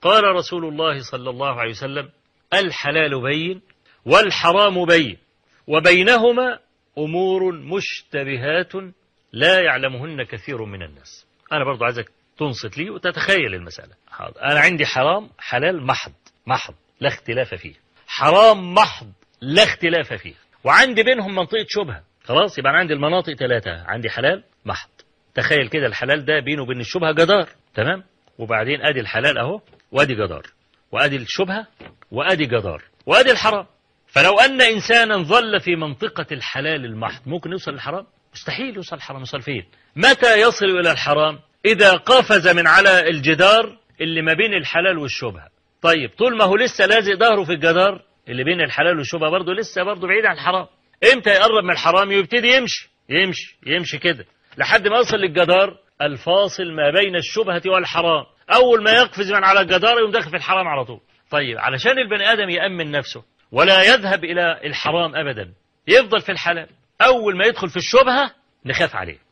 قال رسول الله صلى الله عليه وسلم: الحلال بين والحرام بين وبينهما أمور مشتبهات لا يعلمهن كثير من الناس. أنا برضو عايزك تنصت لي وتتخيل المسألة. حاضر. أنا عندي حرام حلال محض لا اختلاف فيه، حرام محض لا اختلاف فيه، وعندي بينهم منطقة شبهة. خلاص، يبقى أنا عندي المناطق 3، عندي حلال محض. تخيل كده الحلال ده بينه وبين الشبهة جدار، تمام؟ وبعدين أدي الحلال أهو، وأدي جدار، وأدي الشبهة، وأدي جدار، وأدي الحرام. فلو أن إنسانا ظل في منطقة الحلال المحض ممكن يوصل للحرام؟ مستحيل يوصل الحرام. يوصل فين؟ متى يصل إلى الحرام؟ إذا قفز من على الجدار اللي ما بين الحلال والشبهة. طيب طول ما هو لسه لازق ظهره في الجدار اللي بين الحلال والشبهة برضه لسه برضه بعيد عن الحرام. امتى يقرب من الحرام؟ يبتدي يمشي كده لحد ما يصل للجدار الفاصل ما بين الشبهة والحرام. أول ما يقفز من على الجدار يقوم داخل في الحرام على طول. طيب علشان البني آدم يأمن نفسه ولا يذهب إلى الحرام أبدا، يفضل في الحلال، أول ما يدخل في الشبهة نخاف عليه،